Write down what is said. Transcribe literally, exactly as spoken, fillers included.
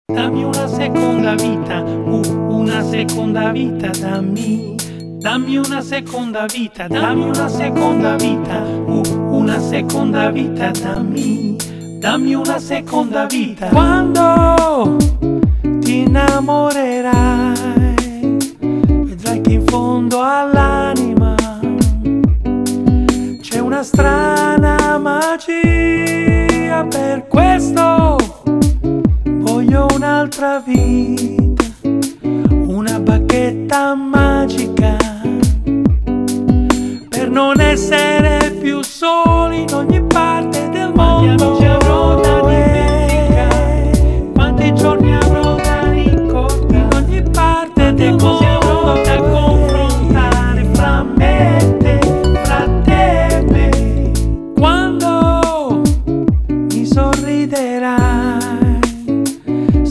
Dammi una seconda vita, uh, una seconda vita, dammi. Dammi una seconda vita, dammi una seconda vita, uh, una seconda vita, dammi. Dammi una seconda vita. Quando ti innamorerai, vedrai che in fondo all'anima c'è una strana magia. Per questo voglio un'altra vita, una bacchetta magica, per non essere più soli in ogni parte del mondo.